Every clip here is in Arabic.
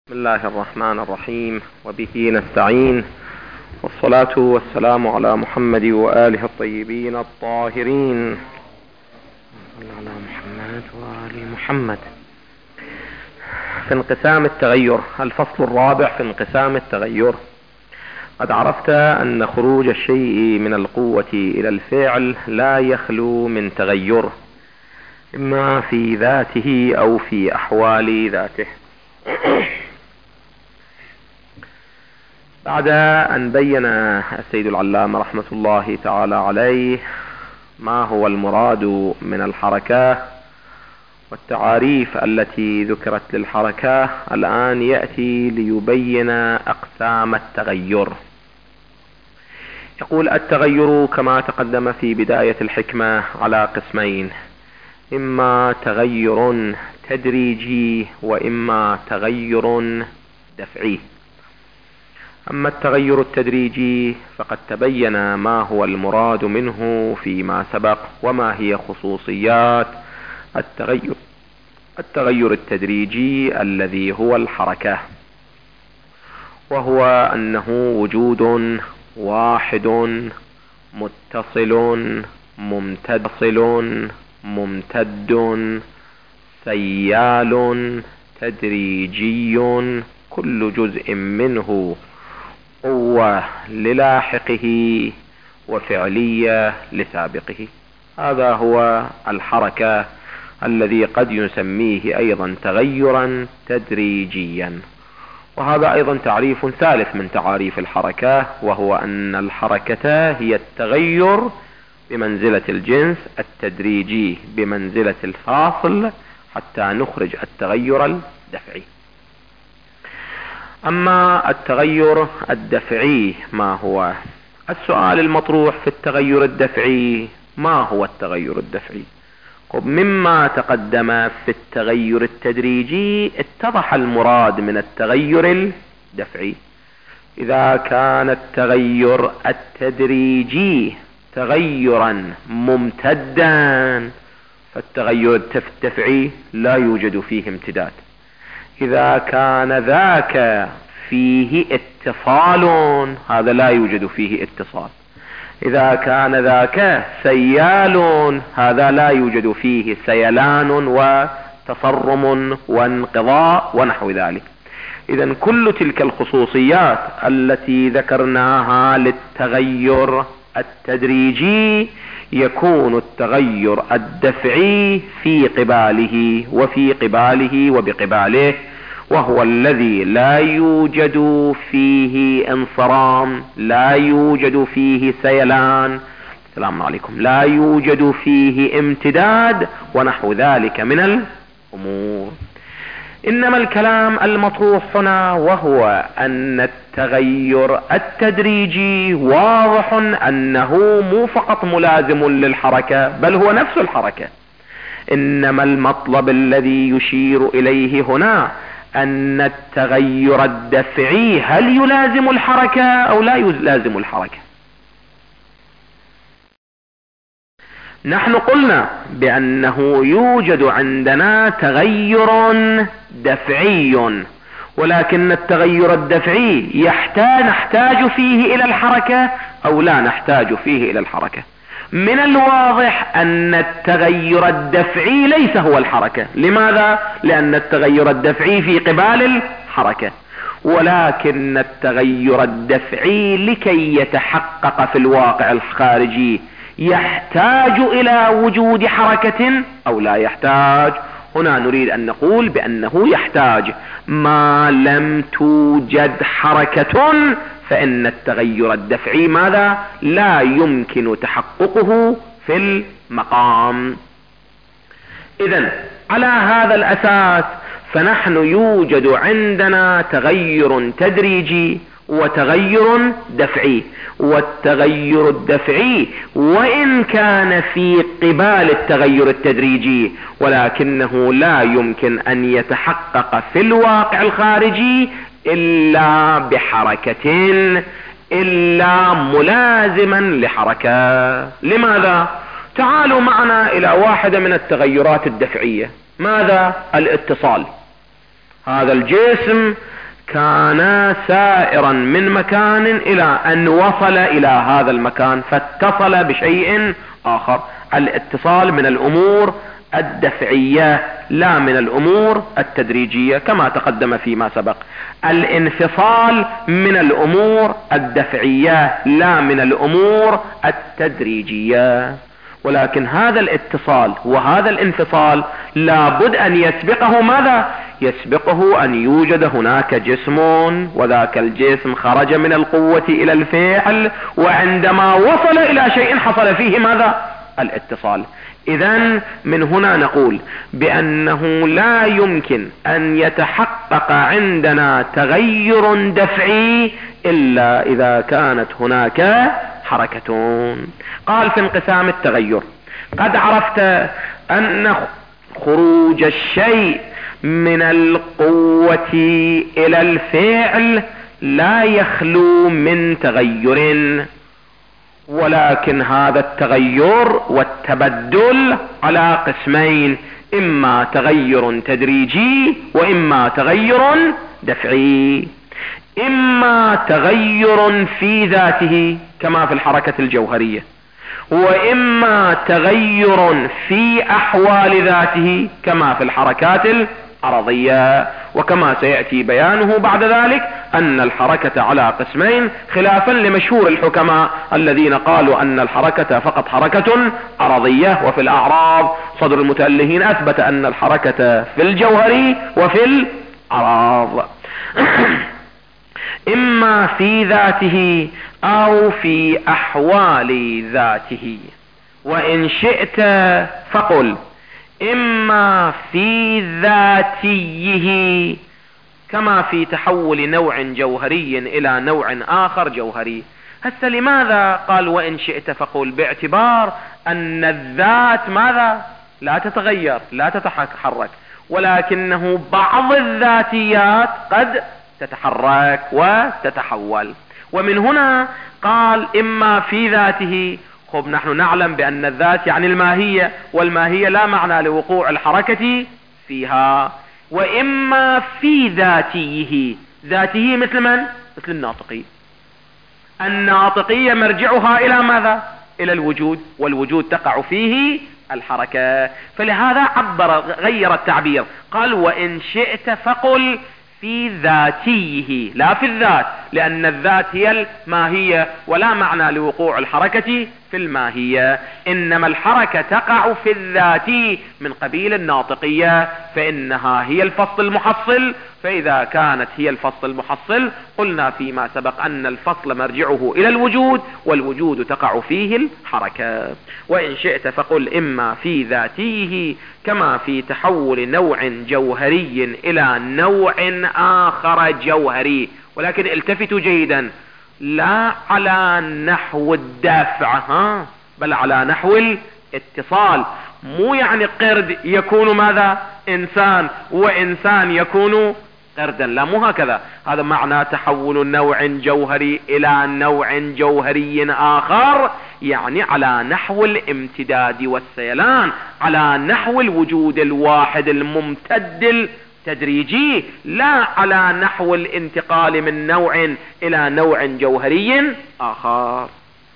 بسم الله الرحمن الرحيم، وبه نستعين، والصلاة والسلام على محمد وآله الطيبين الطاهرين، على محمد وآل محمد. في انقسام التغير، الفصل الرابع في انقسام التغير. قد عرفت أن خروج الشيء من القوة إلى الفعل لا يخلو من تغير، إما في ذاته أو في أحوال ذاته. بعد أن بين السيد العلامة رحمة الله تعالى عليه ما هو المراد من الحركة والتعاريف التي ذكرت للحركة، الآن يأتي ليبين أقسام التغير. يقول: التغير كما تقدم في بداية الحكمة على قسمين: إما تغير تدريجي وإما تغير دفعي. أما التغير التدريجي فقد تبين ما هو المراد منه فيما سبق، وما هي خصوصيات التغير التدريجي الذي هو الحركة، وهو أنه وجود واحد متصل ممتد سيال تدريجي، كل جزء منه قوة للاحقه وفعلية لسابقه. هذا هو الحركة الذي قد يسميه أيضا تغيرا تدريجيا. وهذا أيضا تعريف ثالث من تعاريف الحركة، وهو أن الحركة هي التغير بمنزلة الجنس، التدريجي بمنزلة الفاصل، حتى نخرج التغير الدفعي. أما التغير الدفعي ما هو؟ السؤال المطروح في التغير الدفعي: ما هو التغير الدفعي؟ مما تقدم في التغير التدريجي اتضح المراد من التغير الدفعي. إذا كان التغير التدريجي تغيرا ممتدا فالتغير الدفعي لا يوجد فيه امتداد. إذا كان ذاك فيه اتصال، هذا لا يوجد فيه اتصال. إذا كان ذاك سيال، هذا لا يوجد فيه سيلان وتصرم وانقضاء ونحو ذلك. إذن كل تلك الخصوصيات التي ذكرناها للتغير التدريجي يكون التغير الدفعي في قباله وفي قباله وبقباله، وهو الذي لا يوجد فيه انصرام، لا يوجد فيه سيلان، السلام عليكم، لا يوجد فيه امتداد ونحو ذلك من الأمور. إنما الكلام المطروح هنا وهو أن التغير التدريجي واضح أنه مو فقط ملازم للحركة، بل هو نفس الحركة. إنما المطلب الذي يشير إليه هنا أن التغير الدفعي هل يلازم الحركة أو لا يلازم الحركة. نحن قلنا بأنه يوجد عندنا تغير دفعي، ولكن التغير الدفعي نحتاج فيه إلى الحركة أو لا نحتاج فيه إلى الحركة. من الواضح أن التغير الدفعي ليس هو الحركة. لماذا؟ لأن التغير الدفعي في قبال الحركة، ولكن التغير الدفعي لكي يتحقق في الواقع الخارجي يحتاج إلى وجود حركة أو لا يحتاج؟ هنا نريد أن نقول بأنه يحتاج. ما لم توجد حركة فإن التغير الدفعي ماذا؟ لا يمكن تحققه في المقام. إذن على هذا الأساس فنحن يوجد عندنا تغير تدريجي وتغير دفعي، والتغير الدفعي وإن كان في قبال التغير التدريجي ولكنه لا يمكن أن يتحقق في الواقع الخارجي إلا بحركة، إلا ملازما لحركة. لماذا؟ تعالوا معنا إلى واحدة من التغيرات الدفعية. ماذا؟ الاتصال. هذا الجسم كان سائرا من مكان الى ان وصل الى هذا المكان فاتصل بشيء اخر. الاتصال من الامور الدفعية لا من الامور التدريجية كما تقدم فيما سبق. الانفصال من الامور الدفعية لا من الامور التدريجية. ولكن هذا الاتصال وهذا الانفصال لابد ان يسبقه ماذا؟ يسبقه ان يوجد هناك جسم، وذاك الجسم خرج من القوة الى الفعل، وعندما وصل الى شيء حصل فيه ماذا؟ الاتصال. اذن من هنا نقول بانه لا يمكن ان يتحقق عندنا تغير دفعي الا اذا كانت هناك حركة. قال في انقسام التغير: قد عرفت ان خروج الشيء من القوة الى الفعل لا يخلو من تغير، ولكن هذا التغير والتبدل على قسمين: اما تغير تدريجي واما تغير دفعي. اما تغير في ذاته كما في الحركة الجوهرية، واما تغير في احوال ذاته كما في الحركات العرضية. وكما سيأتي بيانه بعد ذلك ان الحركة على قسمين، خلافا لمشهور الحكماء الذين قالوا ان الحركة فقط حركة عرضية، وفي الاعراض صدر المتألهين اثبت ان الحركة في الجوهري وفي الاعراض. اما في ذاته او في احوال ذاته. وان شئت فقل اما في ذاتيه كما في تحول نوع جوهري الى نوع اخر جوهري. هسه لماذا قال وان شئت فقل؟ باعتبار ان الذات ماذا؟ لا تتغير لا تتحرك، ولكنه بعض الذاتيات قد تتحرك وتتحول. ومن هنا قال اما في ذاته. خب نحن نعلم بان الذات يعني الماهية، والماهية لا معنى لوقوع الحركة فيها. واما في ذاتيه. ذاته مثل من؟ مثل الناطقية. الناطقية مرجعها الى ماذا؟ الى الوجود، والوجود تقع فيه الحركة. فلهذا غير التعبير، قال وان شئت فقل في ذاتيه لا في الذات، لان الذات هي الماهية ولا معنى لوقوع الحركة في الماهية. انما الحركة تقع في الذات من قبيل الناطقية، فانها هي الفصل المحصل. فاذا كانت هي الفصل المحصل قلنا فيما سبق ان الفصل مرجعه الى الوجود، والوجود تقع فيه الحركة. وان شئت فقل اما في ذاته كما في تحول نوع جوهري الى نوع اخر جوهري. ولكن التفتوا جيدا، لا على نحو الدافع بل على نحو الاتصال. مو يعني قرد يكون ماذا؟ انسان، وانسان يكون قردا، لا مو هكذا. هذا معنى تحول نوع جوهري الى نوع جوهري اخر، يعني على نحو الامتداد والسيلان، على نحو الوجود الواحد الممتد التدريجي، لا على نحو الانتقال من نوع الى نوع جوهري اخر.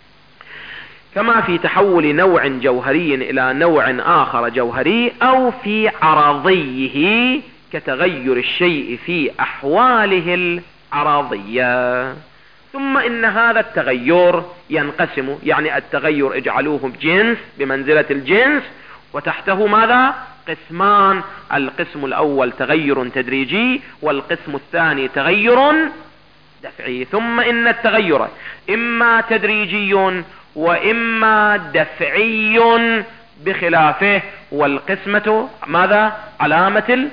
كما في تحول نوع جوهري الى نوع اخر جوهري، او في عرضيه كتغير الشيء في احواله العرضية. ثم ان هذا التغير ينقسم، يعني التغير اجعلوه بجنس بمنزلة الجنس، وتحته ماذا؟ قسمان. القسم الاول تغير تدريجي، والقسم الثاني تغير دفعي. ثم ان التغير اما تدريجي واما دفعي بخلافه، والقسمة ماذا؟ علامة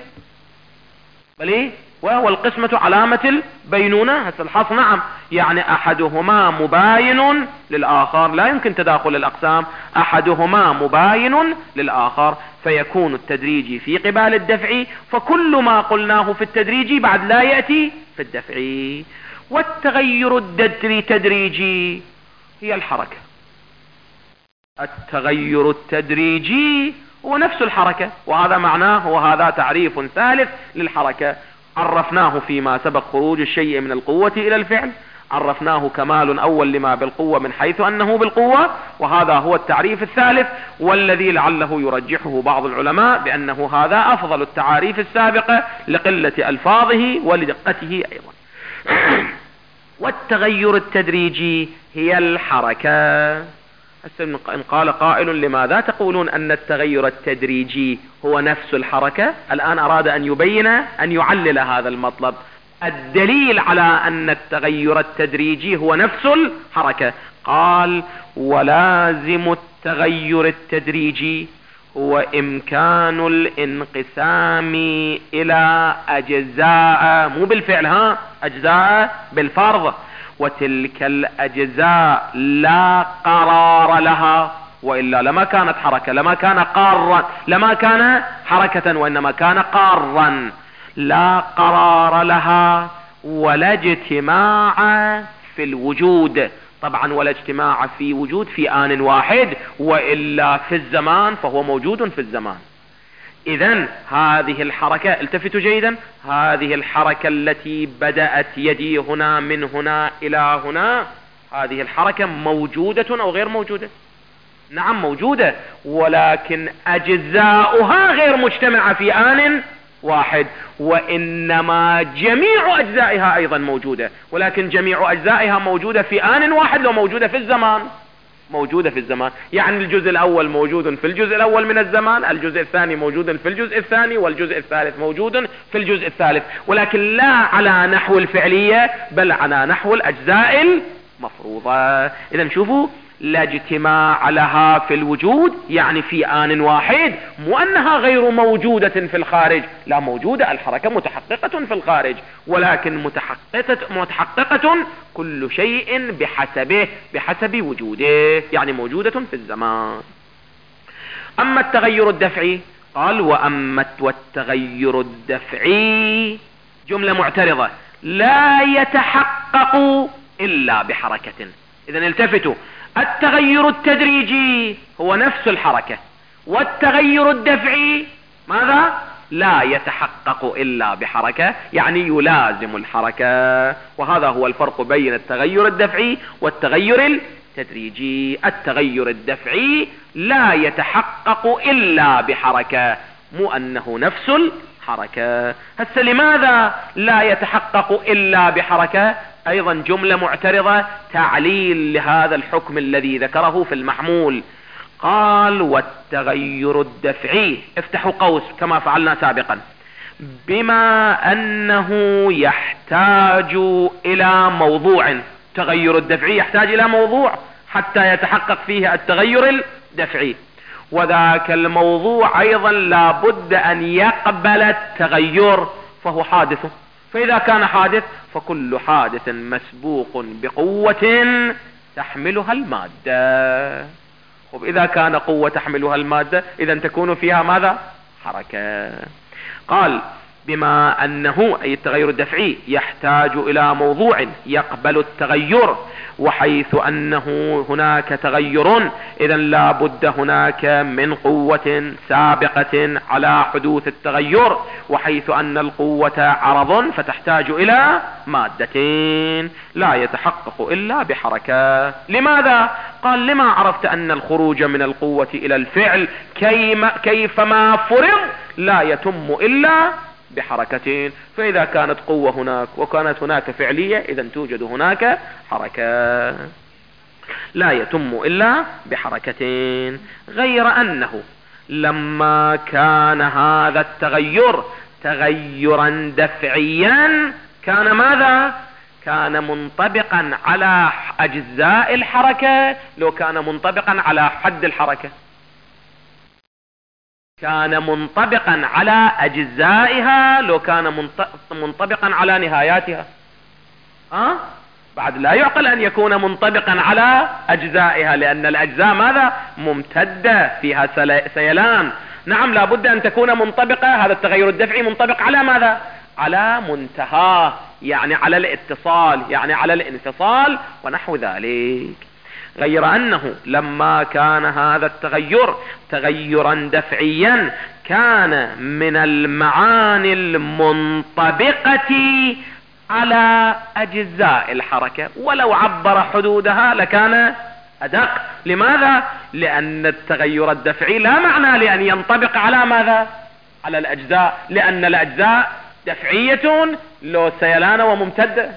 وهو القسمة علامة البينونة. هسه الحص نعم، يعني احدهما مباين للاخر، لا يمكن تداخل الاقسام، احدهما مباين للاخر، فيكون التدريجي في قبال الدفعي، فكل ما قلناه في التدريجي بعد لا يأتي في الدفعي. والتغير التدريجي هي الحركة. التغير التدريجي هو نفس الحركة، وهذا معناه، وهذا تعريف ثالث للحركة. عرفناه فيما سبق خروج الشيء من القوة إلى الفعل، عرفناه كمال أول لما بالقوة من حيث أنه بالقوة، وهذا هو التعريف الثالث، والذي لعله يرجحه بعض العلماء بأنه هذا أفضل التعاريف السابقة لقلة ألفاظه ولدقته أيضا. والتغير التدريجي هي الحركة. إن قال قائل لماذا تقولون أن التغير التدريجي هو نفس الحركة؟ الآن أراد أن يبين أن يعلل هذا المطلب. الدليل على أن التغير التدريجي هو نفس الحركة، قال ولازم التغير التدريجي هو إمكان الانقسام إلى أجزاء، مو بالفعل، أجزاء بالفرض، وتلك الأجزاء لا قرار لها، وإلا لما كانت حركة، لما كان قارا، لما كان حركة، وإنما كان قارا. لا قرار لها ولا اجتماع في الوجود، طبعا ولا اجتماع في وجود في آن واحد، وإلا في الزمان فهو موجود في الزمان. إذن هذه الحركة، التفتوا جيدا، هذه الحركة التي بدأت يدي هنا من هنا إلى هنا، هذه الحركة موجودة أو غير موجودة؟ نعم موجودة، ولكن أجزاؤها غير مجتمعة في آن واحد، وإنما جميع أجزائها أيضا موجودة، ولكن جميع أجزائها موجودة في آن واحد لو موجودة في الزمان، موجودة في الزمان. يعني الجزء الأول موجود في الجزء الأول من الزمان، الجزء الثاني موجود في الجزء الثاني، والجزء الثالث موجود في الجزء الثالث، ولكن لا على نحو الفعلية بل على نحو الأجزاء المفروضة. إذا شوفوا، لا اجتماع لها في الوجود يعني في آن واحد، مو أنها غير موجودة في الخارج، لا موجودة، الحركة متحققة في الخارج، ولكن متحققة كل شيء بحسب وجوده، يعني موجودة في الزمان. أما التغير الدفعي، قال والتغير الدفعي جملة معترضة، لا يتحقق إلا بحركة. إذن التفتوا، التغير التدريجي هو نفس الحركة، والتغير الدفعي ماذا؟ لا يتحقق إلا بحركة، يعني يلازم الحركة، وهذا هو الفرق بين التغير الدفعي والتغير التدريجي. التغير الدفعي لا يتحقق إلا بحركة، مو أنه نفس الحركة. هسه لماذا لا يتحقق إلا بحركة؟ أيضا جملة معترضة، تعليل لهذا الحكم الذي ذكره في المحمول. قال والتغير الدفعي، افتحوا قوس كما فعلنا سابقا، بما أنه يحتاج إلى موضوع. التغير الدفعي يحتاج إلى موضوع حتى يتحقق فيه التغير الدفعي، وذاك الموضوع أيضا لابد أن يقبل التغير، فهو حادث. فإذا كان حادث فكل حادث مسبوق بقوة تحملها المادة. إذا كان قوة تحملها المادة إذا تكون فيها ماذا؟ حركة. قال بما أنه أي التغير الدفعي يحتاج إلى موضوع يقبل التغير، وحيث أنه هناك تغير إذا لا بد هناك من قوة سابقة على حدوث التغير، وحيث أن القوة عرض فتحتاج إلى مادتين، لا يتحقق إلا بحركة. لماذا؟ قال لما عرفت أن الخروج من القوة إلى الفعل كيفما فرض لا يتم إلا بحركتين، فإذا كانت قوة هناك وكانت هناك فعلية إذا توجد هناك حركة، لا يتم إلا بحركتين. غير أنه لما كان هذا التغير تغيرا دفعيا كان ماذا؟ كان منطبقا على أجزاء الحركة لو كان منطبقا على حد الحركة، كان منطبقا على أجزائها لو كان منطبقا على نهاياتها. بعد لا يعقل أن يكون منطبقا على أجزائها، لأن الأجزاء ماذا؟ ممتدة فيها سيلان. نعم لابد أن تكون منطبقة، هذا التغير الدفعي منطبق على ماذا؟ على منتهى، يعني على الاتصال، يعني على الانفصال ونحو ذلك. غير أنه لما كان هذا التغير تغيرا دفعيا كان من المعاني المنطبقة على أجزاء الحركة، ولو عبر حدودها لكان أدق. لماذا؟ لأن التغير الدفعي لا معنى لأن ينطبق على ماذا؟ على الأجزاء، لأن الأجزاء دفعية لو سيلان وممتدة.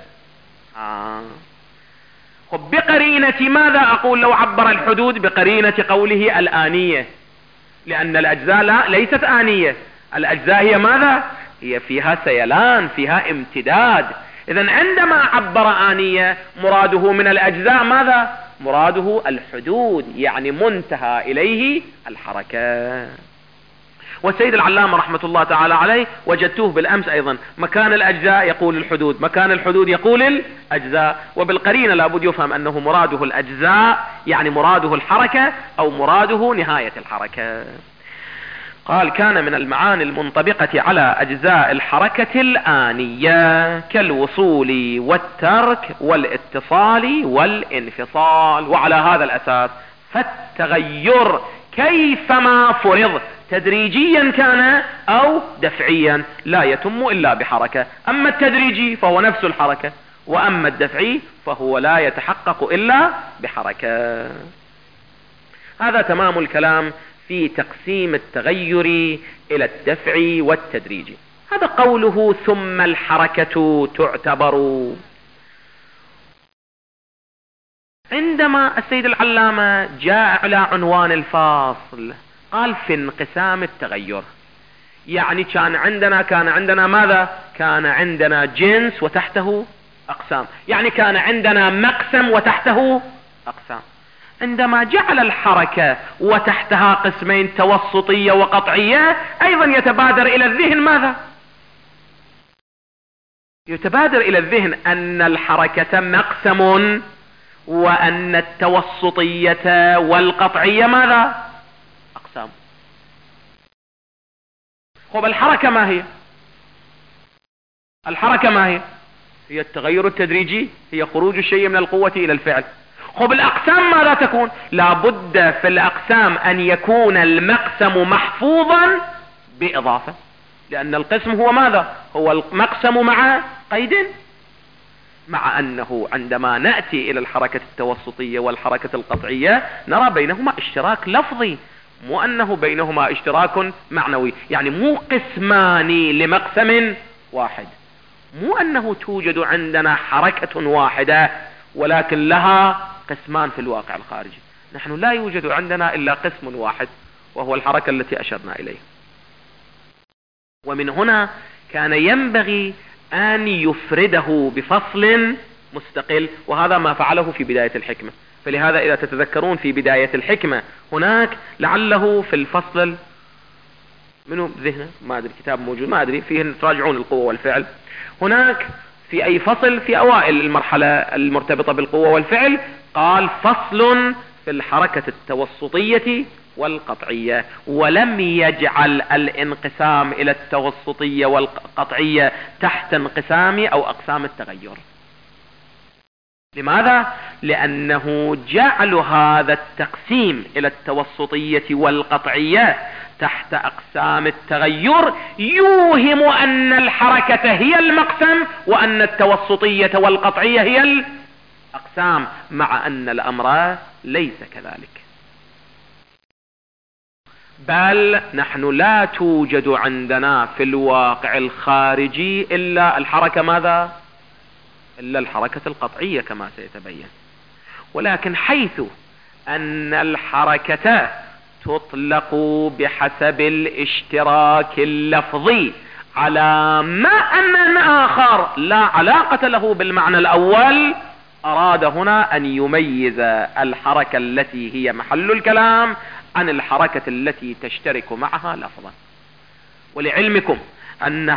بقرينة ماذا أقول لو عبر الحدود؟ بقرينة قوله الآنية، لأن الأجزاء ليست آنية، الأجزاء هي ماذا؟ هي فيها سيلان، فيها امتداد. إذن عندما عبر آنية مراده من الأجزاء ماذا؟ مراده الحدود، يعني منتهى إليه الحركة. والسيد العلامة رحمة الله تعالى عليه وجدتوه بالأمس أيضا، مكان الأجزاء يقول الحدود، مكان الحدود يقول الأجزاء، وبالقرينة لابد يفهم أنه مراده الأجزاء، يعني مراده الحركة أو مراده نهاية الحركة. قال كان من المعاني المنطبقة على أجزاء الحركة الآنية كالوصول والترك والاتصال والانفصال. وعلى هذا الأساس فالتغير كيفما فرض تدريجيا كان أو دفعيا لا يتم إلا بحركة. أما التدريجي فهو نفس الحركة، وأما الدفعي فهو لا يتحقق إلا بحركة. هذا تمام الكلام في تقسيم التغير إلى الدفعي والتدريجي. هذا قوله ثم الحركة تعتبر. عندما السيد العلامة جاء على عنوان الفاصل قال في انقسام التغير، يعني كان عندنا ماذا؟ كان عندنا جنس وتحته أقسام، يعني كان عندنا مقسم وتحته أقسام. عندما جعل الحركة وتحتها قسمين توسطية وقطعية أيضا يتبادر إلى الذهن ماذا؟ يتبادر إلى الذهن أن الحركة مقسم، وأن التوسطية والقطعية ماذا؟ أقسام. الحركة ما هي؟ الحركة ما هي؟ هي التغير التدريجي، هي خروج الشيء من القوة إلى الفعل. الأقسام ماذا تكون؟ لابد في الأقسام أن يكون المقسم محفوظا بإضافة، لأن القسم هو ماذا؟ هو المقسم مع قيد. مع أنه عندما نأتي إلى الحركة التوسطية والحركة القطعية نرى بينهما اشتراك لفظي، مو أنه بينهما اشتراك معنوي، يعني مو قسمان لمقسم واحد، مو أنه توجد عندنا حركة واحدة ولكن لها قسمان في الواقع الخارجي. نحن لا يوجد عندنا إلا قسم واحد وهو الحركة التي أشرنا إليه. ومن هنا كان ينبغي أن يفرده بفصل مستقل، وهذا ما فعله في بداية الحكمة. فلهذا إذا تتذكرون في بداية الحكمة هناك لعله في الفصل منه ذهنه ما أدري كتاب موجود ما أدري فيه تراجعون القوة والفعل، هناك في أي فصل في أوائل المرحلة المرتبطة بالقوة والفعل قال فصل في الحركة التوسطية والقطعية، ولم يجعل الانقسام إلى التوسطية والقطعية تحت انقسام أو أقسام التغير. لماذا؟ لأنه جعل هذا التقسيم إلى التوسطية والقطعية تحت أقسام التغير يوهم أن الحركة هي المقسم وأن التوسطية والقطعية هي الأقسام، مع أن الأمر ليس كذلك. بل نحن لا توجد عندنا في الواقع الخارجي إلا الحركة ماذا؟ إلا الحركة القطعية كما سيتبين. ولكن حيث أن الحركة تطلق بحسب الاشتراك اللفظي على معنى آخر لا علاقة له بالمعنى الأول، أراد هنا أن يميز الحركة التي هي محل الكلام عن الحركة التي تشترك معها لفظا. ولعلمكم أن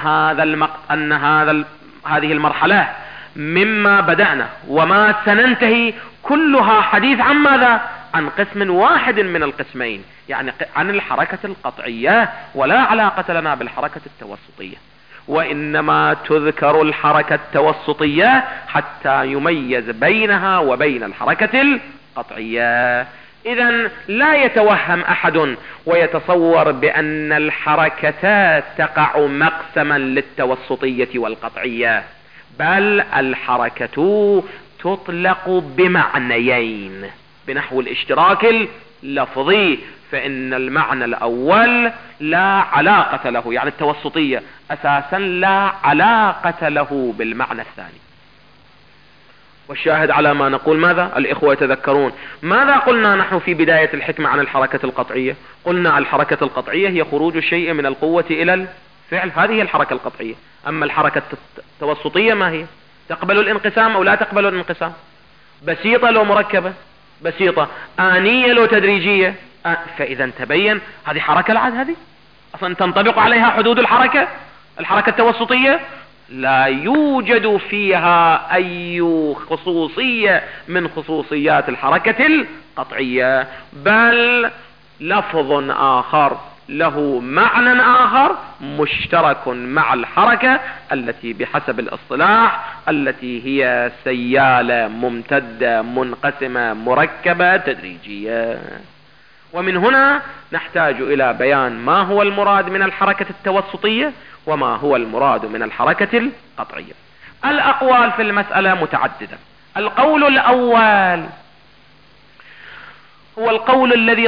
هذه المرحلة مما بدأنا وما سننتهي كلها حديث عن ماذا؟ عن قسم واحد من القسمين، يعني عن الحركة القطعية، ولا علاقة لنا بالحركة التوسطية. وإنما تذكر الحركة التوسطية حتى يميز بينها وبين الحركة قطعية. إذن لا يتوهم أحد ويتصور بأن الحركة تقع مقسما للتوسطية والقطعية، بل الحركة تطلق بمعنيين بنحو الاشتراك اللفظي، فإن المعنى الأول لا علاقة له، يعني التوسطية أساسا لا علاقة له بالمعنى الثاني. والشاهد على ما نقول ماذا؟ الإخوة يتذكرون ماذا قلنا نحن في بداية الحكمة عن الحركة القطعية؟ قلنا الحركة القطعية هي خروج الشيء من القوة إلى الفعل، هذه هي الحركة القطعية. أما الحركة التوسطية ما هي؟ تقبل الانقسام أو لا تقبل الانقسام؟ بسيطة لو مركبة؟ بسيطة. آنية لو تدريجية؟ فإذا تبين هذه حركة العاد، هذه أصلا تنطبق عليها حدود الحركة التوسطية، لا يوجد فيها أي خصوصية من خصوصيات الحركة القطعية، بل لفظ آخر له معنى آخر مشترك مع الحركة التي بحسب الاصطلاح التي هي سيالة ممتدة منقسمة مركبة تدريجية. ومن هنا نحتاج إلى بيان ما هو المراد من الحركة التوسطية وما هو المراد من الحركة القطعية. الأقوال في المسألة متعددة. القول الأول هو القول الذي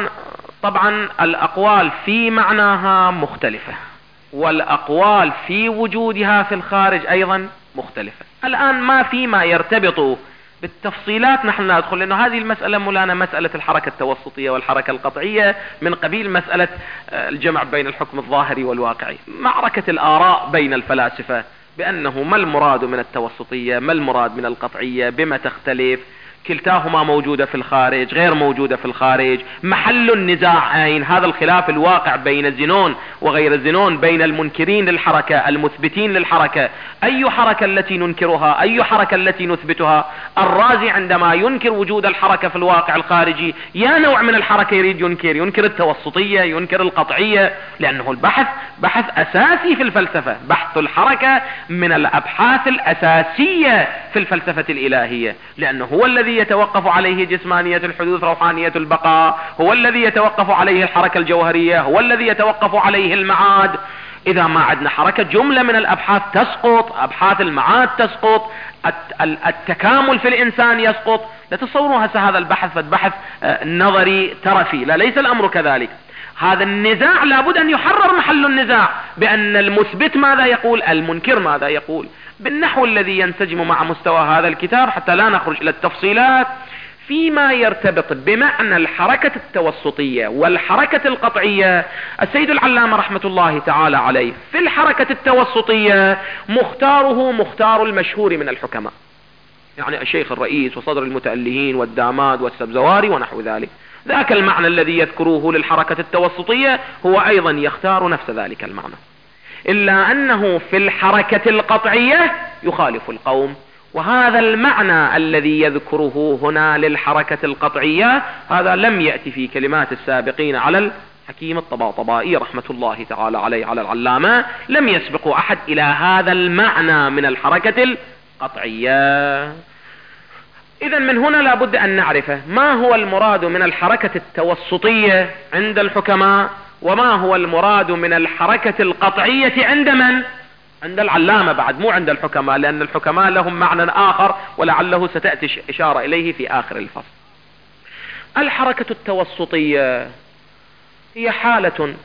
طبعا الأقوال في معناها مختلفة، والأقوال في وجودها في الخارج أيضا مختلفة. الآن ما يرتبط بالتفصيلات نحن لا ندخل، لأنه هذه المسألة مولانا مسألة الحركة التوسطية والحركة القطعية من قبيل مسألة الجمع بين الحكم الظاهري والواقعي، معركة الآراء بين الفلاسفة بأنه ما المراد من التوسطية، ما المراد من القطعية، بما تختلف، كلتاهما موجودة في الخارج، غير موجودة في الخارج، محل النزاع أين؟ هذا الخلاف الواقع بين الزنون وغير الزنون، بين المنكرين للحركة المثبتين للحركة، أي حركة التي ننكرها، أي حركة التي نثبتها. الرازي عندما ينكر وجود الحركة في الواقع الخارجي، يا نوع من الحركة يريد ينكر التوسطية، ينكر القطعية، لأنه البحث بحث أساسي في الفلسفة، بحث الحركة من الأبحاث الأساسية في الفلسفة الإلهية، لأنه هو الذي يتوقف عليه جسمانية الحدوث روحانية البقاء، هو الذي يتوقف عليه الحركة الجوهرية، هو الذي يتوقف عليه المعاد. إذا ما عندنا حركة جملة من الأبحاث تسقط، أبحاث المعاد تسقط، التكامل في الإنسان يسقط. لا تصوروا هذا البحث بحث نظري ترفي، لا، ليس الأمر كذلك. هذا النزاع لابد أن يحرر محل النزاع بأن المثبت ماذا يقول، المنكر ماذا يقول، بالنحو الذي ينسجم مع مستوى هذا الكتاب، حتى لا نخرج إلى التفصيلات. فيما يرتبط بمعنى الحركة التوسطية والحركة القطعية، السيد العلامة رحمة الله تعالى عليه في الحركة التوسطية مختاره مختار المشهور من الحكماء، يعني الشيخ الرئيس وصدر المتألهين والداماد والسبزواري ونحو ذلك. ذاك المعنى الذي يذكروه للحركة التوسطية هو أيضا يختار نفس ذلك المعنى، إلا أنه في الحركة القطعية يخالف القوم. وهذا المعنى الذي يذكره هنا للحركة القطعية هذا لم يأتي في كلمات السابقين على الحكيم الطباطبائي رحمة الله تعالى عليه على العلامة، لم يسبق أحد إلى هذا المعنى من الحركة القطعية. إذن من هنا لابد أن نعرف ما هو المراد من الحركة التوسطية عند الحكماء، وما هو المراد من الحركة القطعية عند من؟ عند العلامة بعد، مو عند الحكماء، لأن الحكماء لهم معنى آخر ولعله ستأتي إشارة إليه في آخر الفصل. الحركة التوسطية هي حالة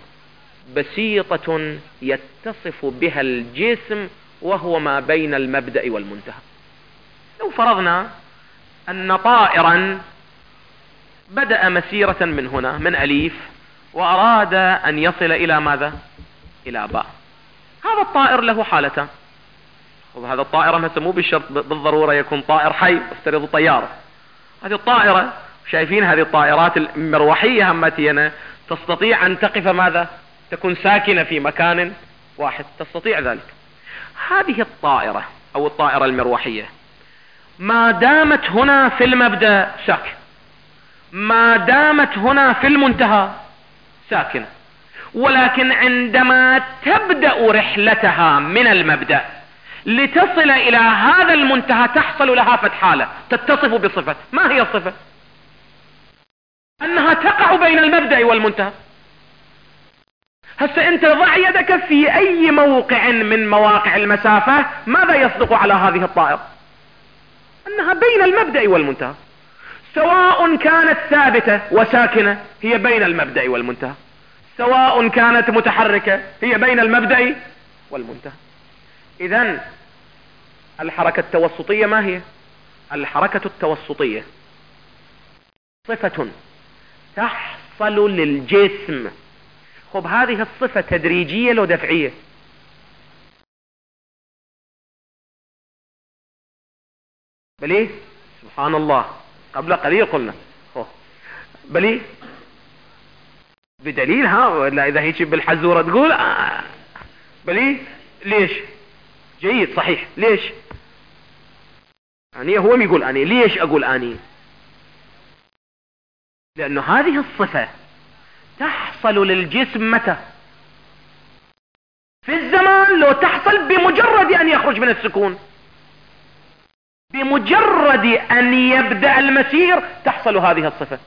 بسيطة يتصف بها الجسم وهو ما بين المبدأ والمنتهى. لو فرضنا أن طائرا بدأ مسيرة من هنا من أليف وأراد أن يصل إلى ماذا؟ إلى باء. هذا الطائر له حالتان، وهذا الطائرة مو بالشرط بالضرورة يكون طائر حي، افترض طيارة. هذه الطائرة شايفين هذه الطائرات المروحية همتينا تستطيع أن تقف ماذا؟ تكون ساكنة في مكان واحد، تستطيع ذلك. هذه الطائرة أو الطائرة المروحية ما دامت هنا في المبدأ ساكن، ما دامت هنا في المنتهى ساكنة، ولكن عندما تبدأ رحلتها من المبدأ لتصل إلى هذا المنتهى تحصل لها فتحالة تتصف بصفة. ما هي الصفة؟ انها تقع بين المبدأ والمنتهى. هسه انت ضع يدك في اي موقع من مواقع المسافة، ماذا يصدق على هذه الطائرة؟ انها بين المبدأ والمنتهى، سواء كانت ثابتة وساكنة هي بين المبدأ والمنتهى، سواء كانت متحركة هي بين المبدأ والمنتهى. اذن الحركة التوسطية ما هي؟ الحركة التوسطية صفة تحصل للجسم. خب هذه الصفة تدريجية لو دفعية؟ بلي سبحان الله، قبل قليل قلنا بلي بدليل لا اذا هيك بالحزورة تقول بلي ليش؟ جيد صحيح. ليش؟ يعني هو يقول اني ليش اقول اني؟ لانه هذه الصفة تحصل للجسم متى؟ في الزمان، لو تحصل بمجرد ان يخرج من السكون، بمجرد ان يبدأ المسير تحصل هذه الصفة.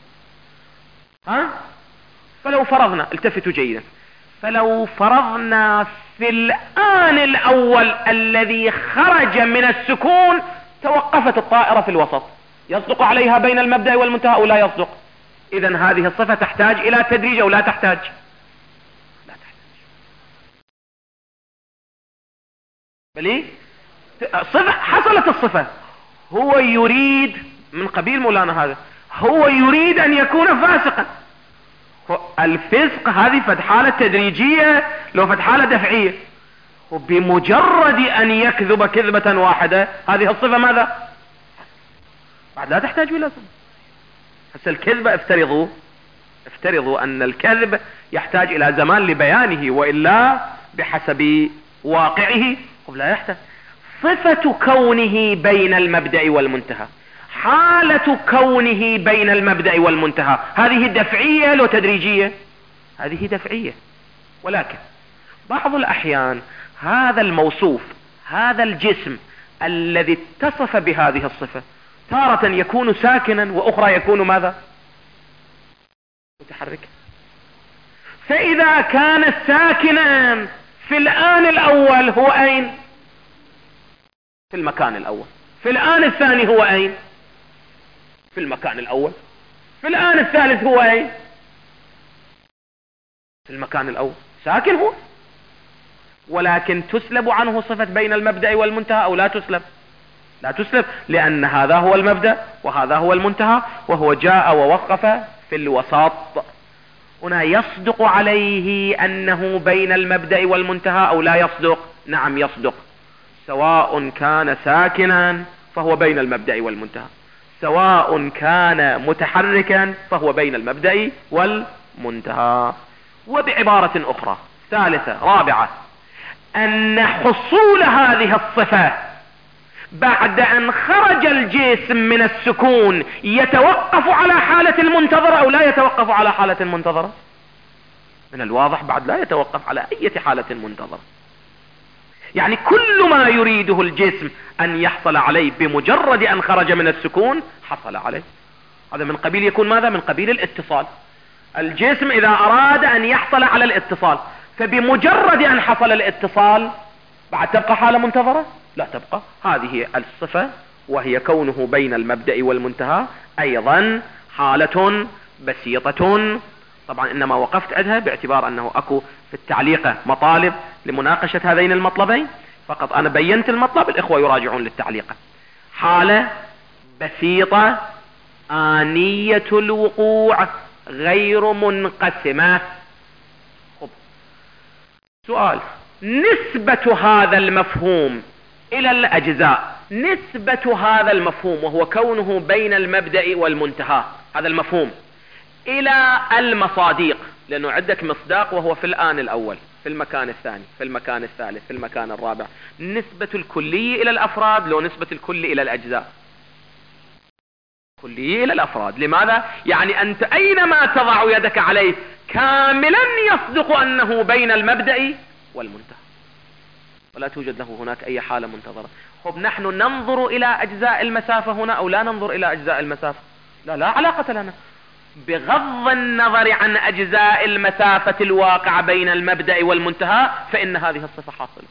فلو فرضنا، التفتوا جيدا، فلو فرضنا في الآن الأول الذي خرج من السكون توقفت الطائرة في الوسط، يصدق عليها بين المبدأ والمنتهى أو لا يصدق؟ إذن هذه الصفة تحتاج إلى تدريج أو لا تحتاج؟ لا تحتاج. بلي صفة حصلت الصفة، هو يريد من قبيل مولانا هذا، هو يريد أن يكون فاسقا. الفسق هذه فد حالة تدريجية لو فد حالة دفعية، وبمجرد أن يكذب كذبة واحدة هذه الصفة ماذا؟ بعد لا تحتاج إلى صفة. هسه الكذبة افترضوا أن الكذب يحتاج إلى زمان لبيانه، وإلا بحسب واقعه لا يحتاج. صفة كونه بين المبدأ والمنتهى، حالة كونه بين المبدأ والمنتهى، هذه دفعية لو تدريجية؟ هذه دفعية. ولكن بعض الأحيان هذا الموصوف، هذا الجسم الذي اتصف بهذه الصفة، تارة يكون ساكنا وأخرى يكون ماذا؟ متحركا. فإذا كان ساكنا في الآن الأول هو أين؟ في المكان الأول. في الآن الثاني هو أين؟ في المكان الأول. في الآن الثالث هو أين؟ في المكان الأول، ساكن هو. ولكن تسلب عنه صفة بين المبدأ والمنتهى أو لا تسلب؟ لا تسلب، لأن هذا هو المبدأ وهذا هو المنتهى، وهو جاء ووقف في الوسط. هنا يصدق عليه أنه بين المبدأ والمنتهى أو لا يصدق؟ نعم يصدق، سواء كان ساكنا فهو بين المبدأ والمنتهى، سواء كان متحركا فهو بين المبدأ والمنتهى. وبعبارة أخرى ثالثة رابعة، أن حصول هذه الصفة بعد أن خرج الجسم من السكون يتوقف على حالة المنتظرة أو لا يتوقف على حالة المنتظرة؟ من الواضح بعد لا يتوقف على أي حالة منتظرة. يعني كل ما يريده الجسم أن يحصل عليه بمجرد أن خرج من السكون حصل عليه. هذا من قبيل يكون ماذا؟ من قبيل الاتصال. الجسم إذا أراد أن يحصل على الاتصال، فبمجرد أن حصل الاتصال بعد تبقى حالة منتظرة؟ لا تبقى. هذه الصفة وهي كونه بين المبدأ والمنتهى أيضا حالة بسيطة. طبعا إنما وقفت عندها باعتبار أنه أكو في التعليقة مطالب لمناقشة هذين المطلبين، فقط أنا بينت المطلب، الإخوة يراجعون للتعليقة. حالة بسيطة آنية الوقوع غير منقسمة. سؤال: نسبة هذا المفهوم إلى الأجزاء، نسبة هذا المفهوم وهو كونه بين المبدأ والمنتهى، هذا المفهوم إلى المصاديق، لأنه عندك مصداق وهو في الآن الأول، في المكان الثاني، في المكان الثالث، في المكان الرابع. نسبة الكلي إلى الأفراد لو نسبة الكلي إلى الأجزاء؟ كلي إلى الأفراد. لماذا؟ يعني أنت أينما تضع يدك عليه كاملا يصدق أنه بين المبدأ والمنتهى، ولا توجد له هناك أي حالة منتظرة. خب نحن ننظر إلى أجزاء المسافة هنا أو لا ننظر إلى أجزاء المسافة؟ لا علاقة لنا. بغض النظر عن أجزاء المسافة الواقعة بين المبدأ والمنتهى، فإن هذه الصفة حاصلة.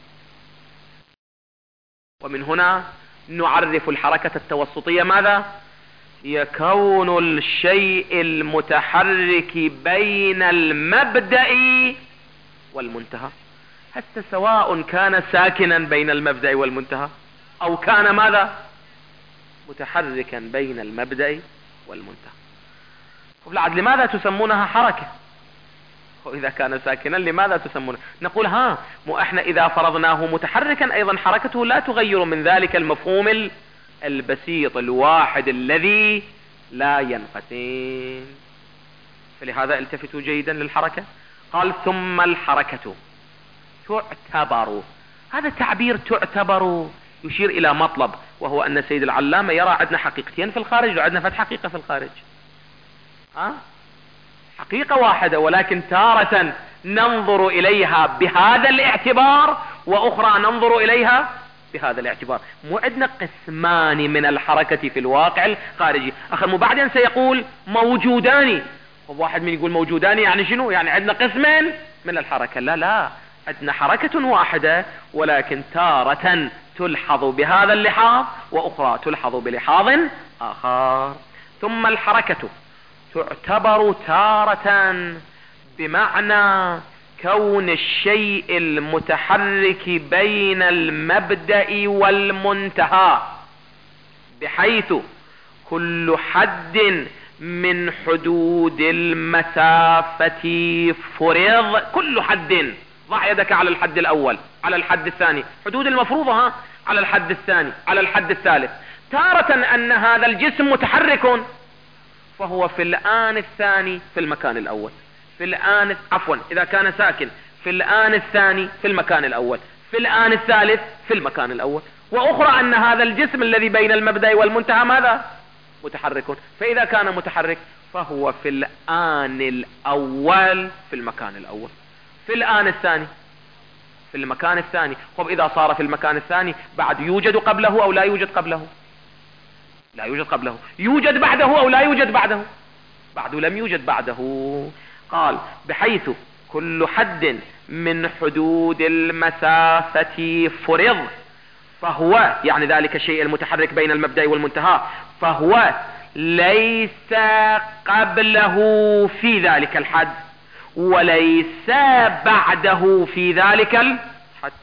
ومن هنا نعرف الحركة التوسطية ماذا؟ هي كون الشيء المتحرك بين المبدأ والمنتهى، حتى سواء كان ساكنا بين المبدأ والمنتهى أو كان ماذا؟ متحركا بين المبدأ والمنتهى. وبالعد لماذا تسمونها حركة؟ وإذا كان ساكنا لماذا تسمونه؟ نقول احنا إذا فرضناه متحركا أيضا حركته لا تغير من ذلك المفهوم البسيط الواحد الذي لا ينقسم. فلهذا التفتوا جيدا للحركة. قال ثم الحركة تعتبر. هذا تعبير تعتبر يشير إلى مطلب، وهو أن سيد العلامة يرى عندنا حقيقتين في الخارج وعندنا فتح حقيقة في الخارج. حقيقة واحدة، ولكن تارة ننظر إليها بهذا الاعتبار وأخرى ننظر إليها بهذا الاعتبار. مو عندنا قسمان من الحركة في الواقع الخارجي. أخر بعدين سيقول موجودان. واحد من يقول موجودان يعني شنو؟ يعني عندنا قسمين من الحركة. لا، عندنا حركة واحدة، ولكن تارة تلحظ بهذا اللحاظ وأخرى تلحظ بلحاظ آخر. ثم الحركة تعتبر تارة بمعنى كون الشيء المتحرك بين المبدأ والمنتهى، بحيث كل حد من حدود المسافة فرض. كل حد، ضع يدك على الحد الأول، على الحد الثاني، حدود المفروضة على الحد الثاني، على الحد الثالث. تارة أن هذا الجسم متحرك، فهو في الآن الثاني في المكان الأول، في الآن إذا كان ساكن في الآن الثاني في المكان الأول، في الآن الثالث في المكان الأول. وأخرى أن هذا الجسم الذي بين المبدأ والمنتهى ماذا؟ متحرك. فإذا كان متحرك فهو في الآن الأول في المكان الأول، في الآن الثاني في المكان الثاني. طب إذا صار في المكان الثاني بعد يوجد قبله أو لا يوجد قبله؟ لا يوجد قبله. يوجد بعده أو لا يوجد بعده؟ بعده لم يوجد بعده. قال بحيث كل حد من حدود المسافة فرض، فهو يعني ذلك الشيء المتحرك بين المبدأ والمنتهى، فهو ليس قبله في ذلك الحد وليس بعده في ذلك الحد.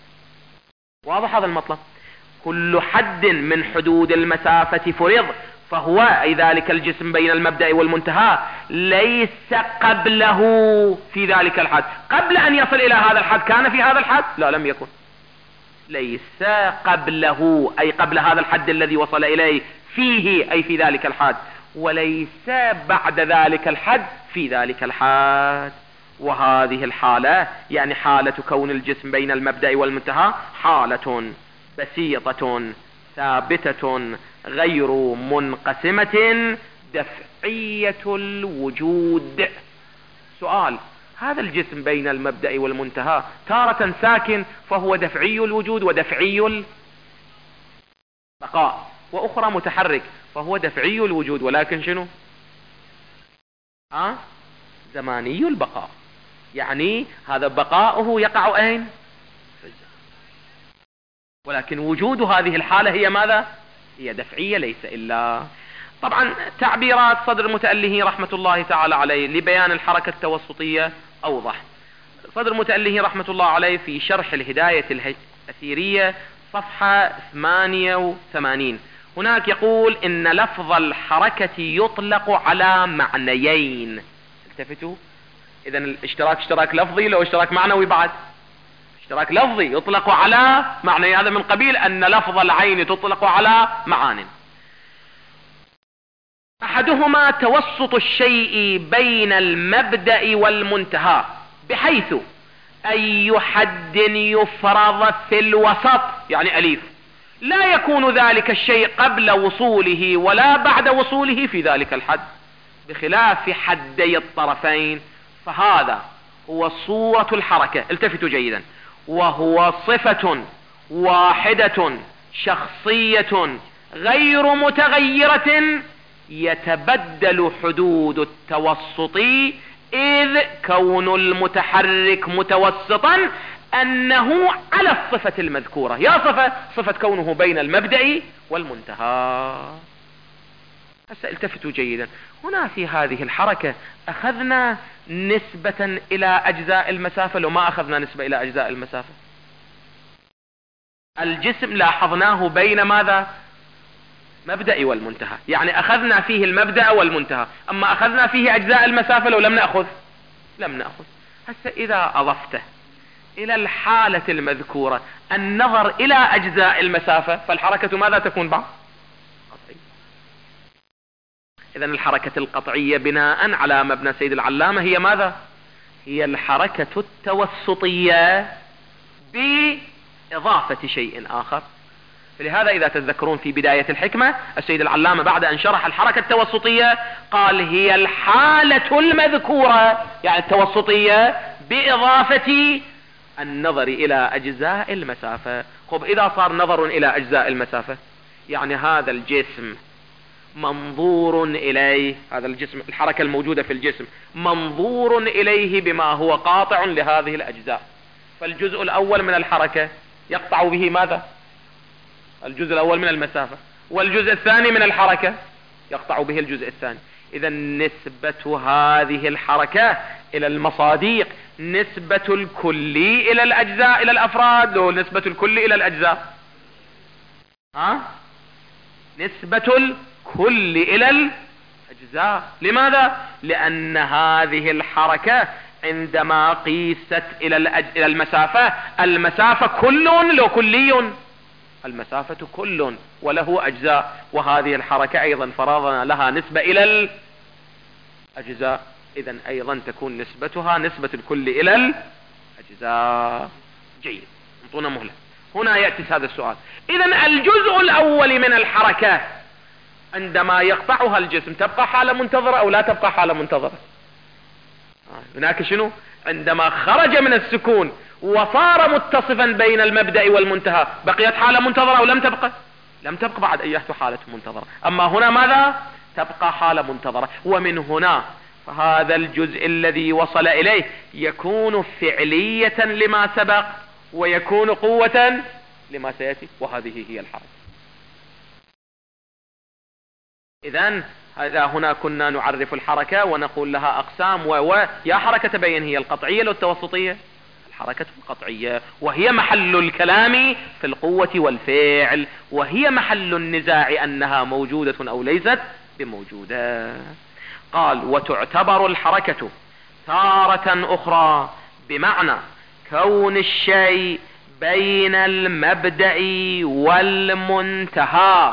واضح هذا المطلب؟ كل حد من حدود المسافة فرض، فهو أي ذلك الجسم بين المبدأ والمنتهى ليس قبله في ذلك الحد. قبل أن يصل إلى هذا الحد كان في هذا الحد؟ لا، لم يكن. ليس قبله أي قبل هذا الحد الذي وصل إليه فيه أي في ذلك الحد، وليس بعد ذلك الحد في ذلك الحد. وهذه الحالة يعني حالة كون الجسم بين المبدأ والمنتهى حالة بسيطة ثابتة غير منقسمة دفعية الوجود. سؤال: هذا الجسم بين المبدأ والمنتهى تارة ساكن فهو دفعي الوجود ودفعي البقاء، وأخرى متحرك فهو دفعي الوجود ولكن شنو؟ زماني البقاء. يعني هذا بقاؤه يقع أين؟ ولكن وجود هذه الحالة هي ماذا؟ هي دفعية ليس إلا. طبعا تعبيرات صدر المتأله رحمة الله تعالى عليه لبيان الحركة التوسطية أوضح. صدر المتأله رحمة الله عليه في شرح الهداية الأثيرية صفحة 88 هناك يقول إن لفظ الحركة يطلق على معنيين. التفتوا، إذن الاشتراك اشتراك لفظي لو اشتراك معنوي بعد. اشتراك لفظي يطلق على معنى، هذا من قبيل أن لفظ العين تطلق على معان. أحدهما توسط الشيء بين المبدأ والمنتهى، بحيث أي حد يفرض في الوسط يعني أليف لا يكون ذلك الشيء قبل وصوله ولا بعد وصوله في ذلك الحد، بخلاف حدي الطرفين. فهذا هو صورة الحركة. التفتوا جيدا. وهو صفة واحدة شخصية غير متغيرة يتبدل حدود التوسطي، إذ كون المتحرك متوسطا أنه على الصفة المذكورة. يا صفة كونه بين المبدأ والمنتهى. هسه التفتوا جيدا، هنا في هذه الحركة أخذنا نسبة إلى أجزاء المسافة لو ما أخذنا نسبة إلى أجزاء المسافة؟ الجسم لاحظناه بين ماذا؟ مبدأ والمنتهى، يعني أخذنا فيه المبدأ والمنتهى. أما أخذنا فيه أجزاء المسافة لو لم نأخذ؟ لم نأخذ. هسه إذا أضفته إلى الحالة المذكورة النظر إلى أجزاء المسافة، فالحركة ماذا تكون بعد؟ قطعية. إذن الحركة القطعية بناء على مبنى سيد العلامة هي ماذا؟ هي الحركة التوسطية بإضافة شيء آخر. فلهذا إذا تتذكرون في بداية الحكمة السيد العلامة بعد أن شرح الحركة التوسطية قال هي الحالة المذكورة، يعني التوسطية بإضافة النظر إلى أجزاء المسافة. طب إذا صار نظر إلى أجزاء المسافة، يعني هذا الجسم منظور إليه، هذا الجسم الحركة الموجودة في الجسم منظور إليه بما هو قاطع لهذه الأجزاء. فالجزء الأول من الحركة يقطع به ماذا؟ الجزء الأول من المسافة، والجزء الثاني من الحركة يقطع به الجزء الثاني. إذا نسبة هذه الحركة إلى المصاديق نسبة الكلي إلى الأجزاء إلى الأفراد، لو نسبة الكلي إلى الأجزاء نسبة الكل إلى الأجزاء. لماذا؟ لأن هذه الحركة عندما قيست إلى المسافة، المسافة كل لو كلي، المسافة كل وله أجزاء، وهذه الحركة أيضا فرضنا لها نسبة إلى الأجزاء، إذن أيضا تكون نسبتها نسبة الكل إلى الأجزاء. جيد، انطونا مهلة. هنا يأتي هذا السؤال، إذن الجزء الأول من الحركة عندما يقطعها الجسم تبقى حالة منتظرة أو لا تبقى حالة منتظرة؟ هناك شنو؟ عندما خرج من السكون وصار متصفا بين المبدأ والمنتهى بقيت حالة منتظرة أو لم تبقى؟ لم تبقى بعد أن يحدث حالة منتظرة. أما هنا ماذا؟ تبقى حالة منتظرة. ومن هنا فهذا الجزء الذي وصل إليه يكون فعلية لما سبق ويكون قوة لما سيأتي، وهذه هي الحركة. إذن هذا هنا كنا نعرف الحركة ونقول لها أقسام يا حركة تبين هي القطعية لو التوسطية؟ الحركة القطعية، وهي محل الكلام في القوة والفعل، وهي محل النزاع أنها موجودة أو ليست بموجودة. قال وتعتبر الحركة تارة أخرى بمعنى كون الشيء بين المبدأ والمنتهى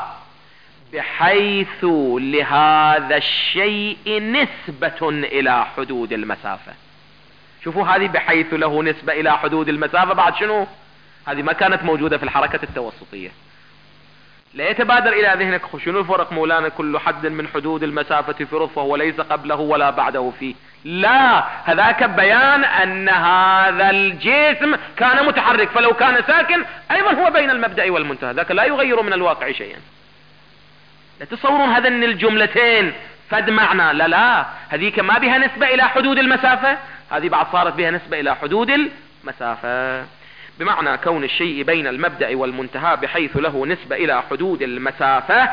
بحيث لهذا الشيء نسبة إلى حدود المسافة. شوفوا هذه بحيث له نسبة إلى حدود المسافة، بعد شنو؟ هذه ما كانت موجودة في الحركة التوسطية. لا يتبادر إلى ذهنك شنو الفرق مولانا؟ كل حد من حدود المسافة فرض فهو ليس قبله ولا بعده فيه. لا، هذاك بيان أن هذا الجسم كان متحرك، فلو كان ساكن أيضا هو بين المبدأ والمنتهى، ذاك لا يغير من الواقع شيئا. لا تصورون هذين الجملتين فد معنى، لا هذيك ما بها نسبة إلى حدود المسافة، هذه بعد صارت بها نسبة إلى حدود المسافة. بمعنى كون الشيء بين المبدأ والمنتهى بحيث له نسبة إلى حدود المسافة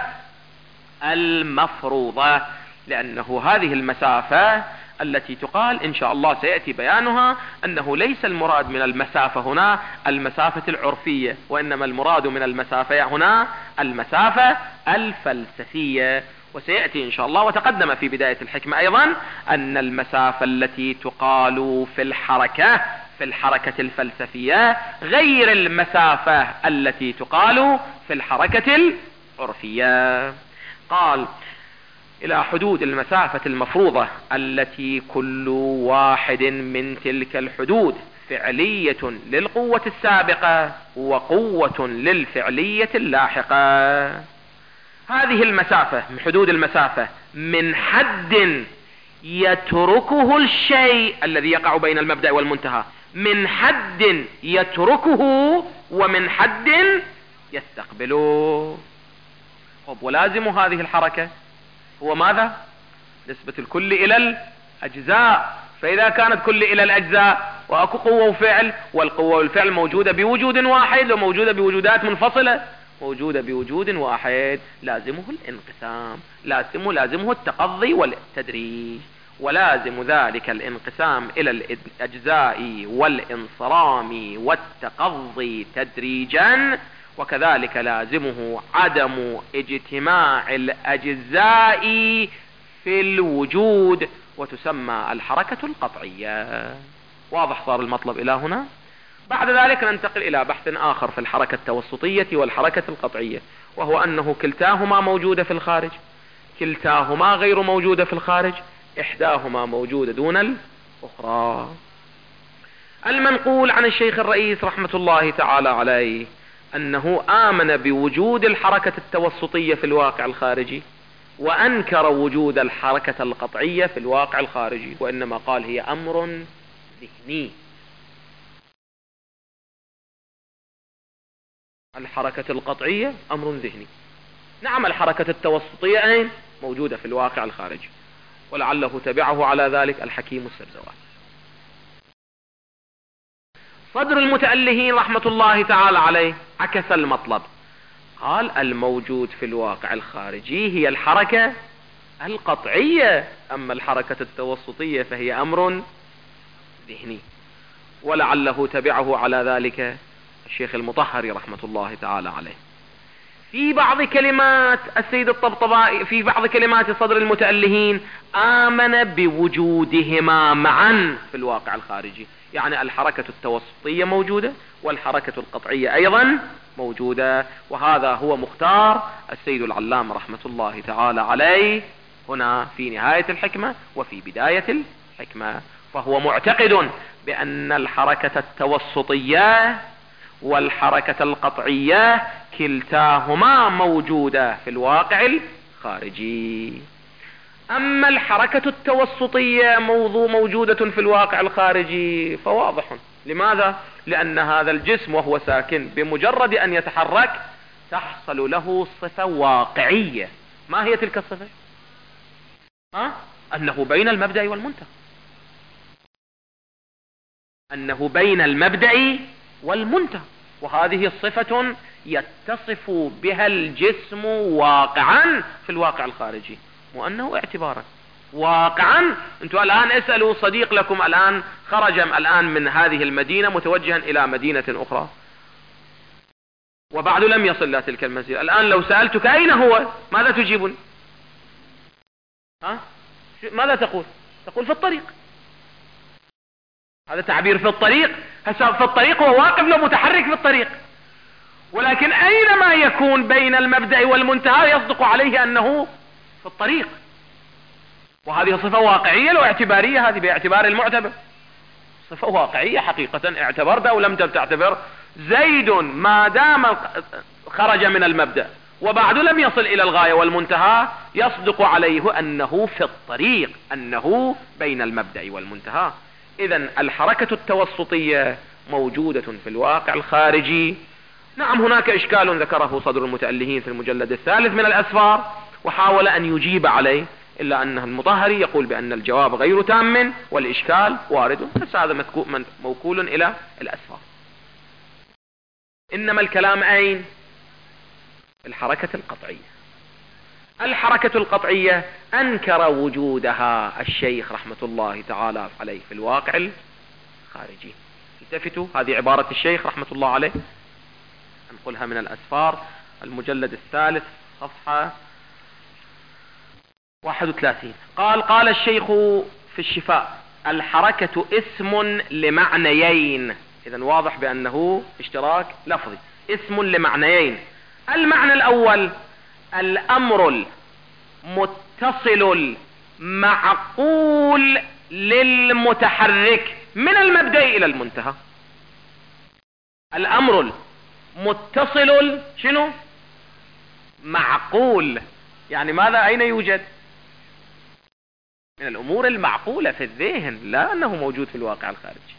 المفروضة، لأنه هذه المسافة التي تقال إن شاء الله سيأتي بيانها أنه ليس المراد من المسافة هنا المسافة العرفية، وإنما المراد من المسافة هنا المسافة الفلسفية. وسيأتي إن شاء الله، وتقدم في بداية الحكمة أيضا أن المسافة التي تقال في الحركة الفلسفية غير المسافة التي تقال في الحركة العرفية. قال إلى حدود المسافة المفروضة التي كل واحد من تلك الحدود فعلية للقوة السابقة وقوة للفعلية اللاحقة. هذه المسافة من حدود المسافة من حد يتركه الشيء الذي يقع بين المبدأ والمنتهى، من حد يتركه ومن حد يستقبله. ولازم هذه الحركة هو ماذا؟ نسبة الكل إلى الأجزاء. فإذا كانت كل إلى الأجزاء وأكو قوة وفعل، والقوة والفعل موجودة بوجود واحد وموجودة بوجودات منفصلة، موجودة بوجود واحد، لازمه الانقسام، لازمه التقضي والتدريج، ولازم ذلك الانقسام إلى الأجزاء والانصرام والتقضي تدريجا، وكذلك لازمه عدم اجتماع الأجزاء في الوجود، وتسمى الحركة القطعية. واضح صار المطلب إلى هنا؟ بعد ذلك ننتقل إلى بحث آخر في الحركة التوسطية والحركة القطعية، وهو أنه كلتاهما موجودة في الخارج، كلتاهما غير موجودة في الخارج، إحداهما موجودة دون الأخرى. المنقول عن الشيخ الرئيس رحمة الله تعالى عليه أنه آمن بوجود الحركة التوسطية في الواقع الخارجي، وأنكر وجود الحركة القطعية في الواقع الخارجي، وإنما قال هي أمر ذهني. الحركة القطعية أمر ذهني. نعم، الحركة التوسطية أين؟ موجودة في الواقع الخارجي، ولعله تبعه على ذلك الحكيم السبزواري. صدر المتألهين رحمة الله تعالى عليه عكس المطلب، قال الموجود في الواقع الخارجي هي الحركة القطعية، أما الحركة التوسطية فهي أمر ذهني، ولعله تبعه على ذلك الشيخ المطهري رحمة الله تعالى عليه. في بعض كلمات السيد الطبطبائي، في بعض كلمات صدر المتألهين آمن بوجودهما معا في الواقع الخارجي، يعني الحركة التوسطية موجودة والحركة القطعية أيضا موجودة، وهذا هو مختار السيد العلام رحمة الله تعالى عليه هنا في نهاية الحكمة وفي بداية الحكمة. فهو معتقد بأن الحركة التوسطية والحركة القطعية كلتاهما موجودة في الواقع الخارجي. أما الحركة التوسطية موجودة في الواقع الخارجي فواضح. لماذا؟ لأن هذا الجسم وهو ساكن بمجرد أن يتحرك تحصل له صفة واقعية. ما هي تلك الصفة؟ أنه بين المبدأ والمنتهى، أنه بين المبدأ والمنتهى، وهذه صفة يتصف بها الجسم واقعا في الواقع الخارجي، وأنه اعتبارا واقعا. أنتم الآن اسألوا صديق لكم الآن خرج الآن من هذه المدينة متوجها إلى مدينة أخرى وبعد لم يصل إلى تلك المسيرة، الآن لو سألتك أين هو ماذا تجيبني؟ ماذا تقول؟ تقول في الطريق. هذا تعبير في الطريق. في الطريق هو واقف لو متحرك في الطريق، ولكن أينما يكون بين المبدأ والمنتهى يصدق عليه أنه في الطريق، وهذه صفة واقعية لو اعتبارية، هذه باعتبار المعتبر صفة واقعية حقيقة، اعتبرت أو لم تعتبر. زيد ما دام خرج من المبدأ وبعد لم يصل إلى الغاية والمنتهى يصدق عليه أنه في الطريق، أنه بين المبدأ والمنتهى. إذن الحركة التوسطية موجودة في الواقع الخارجي. نعم، هناك إشكال ذكره صدر المتألهين في المجلد الثالث من الأسفار وحاول أن يجيب عليه، إلا أن المطهري يقول بأن الجواب غير تام والإشكال وارد، بس هذا موكول إلى الأسفار. إنما الكلام أين؟ الحركة القطعية. الحركة القطعية أنكر وجودها الشيخ رحمة الله تعالى عليه في الواقع الخارجي. التفتوا، هذه عبارة الشيخ رحمة الله عليه، أنقلها من الأسفار المجلد الثالث صفحة 31. قال الشيخ في الشفاء: الحركة اسم لمعنيين. إذن واضح بأنه اشتراك لفظي، اسم لمعنيين. المعنى الأول الأمر المتصل المعقول للمتحرك من المبدأ إلى المنتهى. الأمر المتصل شنو؟ معقول. يعني ماذا؟ أين يوجد؟ من الأمور المعقولة في الذهن، لا أنه موجود في الواقع الخارجي.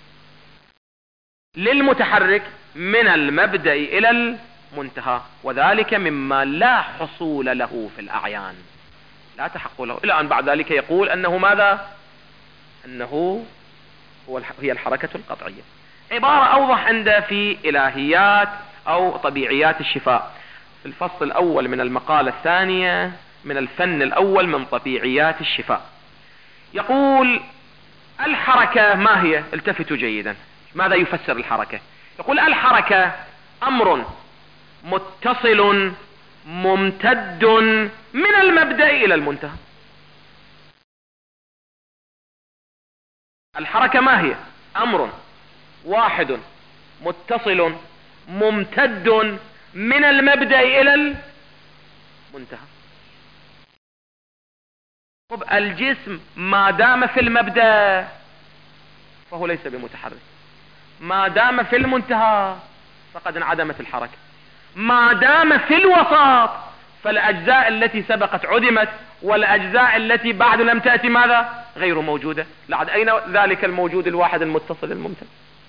للمتحرك من المبدأ إلى المنتهى، وذلك مما لا حصول له في الأعيان. لا تحق له، إلى أن بعد ذلك يقول أنه ماذا؟ أنه هي الحركة القطعية. عبارة أوضح عنده في إلهيات أو طبيعيات الشفاء في الفصل الأول من المقالة الثانية من الفن الأول من طبيعيات الشفاء. يقول الحركة ما هي؟ التفتوا جيدا، ماذا يفسر الحركة؟ يقول الحركة أمر متصل ممتد من المبدأ إلى المنتهى. الحركة ما هي؟ أمر واحد متصل ممتد من المبدأ إلى المنتهى. طب الجسم ما دام في المبدأ فهو ليس بمتحرك، ما دام في المنتهى فقد انعدمت الحركة، ما دام في الوسط فالأجزاء التي سبقت عدمت والأجزاء التي بعد لم تأتي ماذا؟ غير موجودة. لعد أين ذلك الموجود الواحد المتصل الممتد؟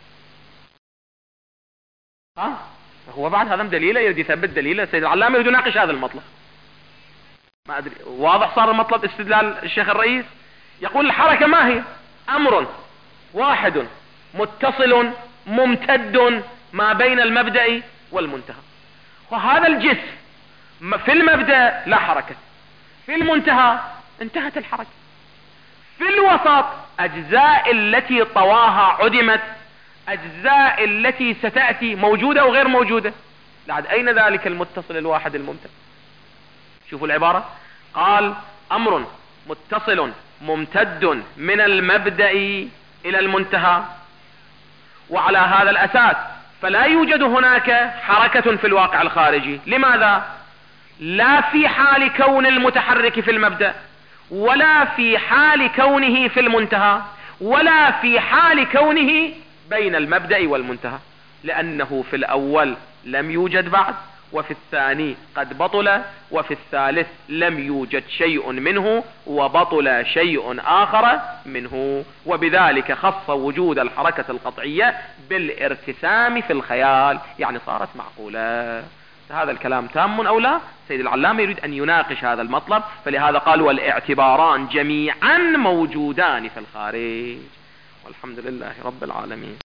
هو بعد هذا دليله يريد يثبت دليله. سيد العلامة يريد يناقش هذا المطلب. ما أدري واضح صار المطلب استدلال الشيخ الرئيس. يقول الحركة ما هي؟ أمر واحد متصل ممتد ما بين المبدأ والمنتهى. وهذا الجسم في المبدأ لا حركة، في المنتهى انتهت الحركة، في الوسط أجزاء التي طواها عدمت، أجزاء التي ستأتي موجودة أو غير موجودة. لعد أين ذلك المتصل الواحد الممتد؟ شوفوا العبارة، قال أمر متصل ممتد من المبدأ إلى المنتهى، وعلى هذا الأساس فلا يوجد هناك حركة في الواقع الخارجي. لماذا؟ لا في حال كون المتحرك في المبدأ، ولا في حال كونه في المنتهى، ولا في حال كونه بين المبدأ والمنتهى، لأنه في الأول لم يوجد بعد، وفي الثاني قد بطل، وفي الثالث لم يوجد شيء منه وبطل شيء آخر منه. وبذلك خص وجود الحركة القطعية بالارتسام في الخيال، يعني صارت معقولة. هذا الكلام تام أو لا؟ سيد العلامة يريد أن يناقش هذا المطلب، فلهذا قال والاعتباران جميعا موجودان في الخارج. والحمد لله رب العالمين.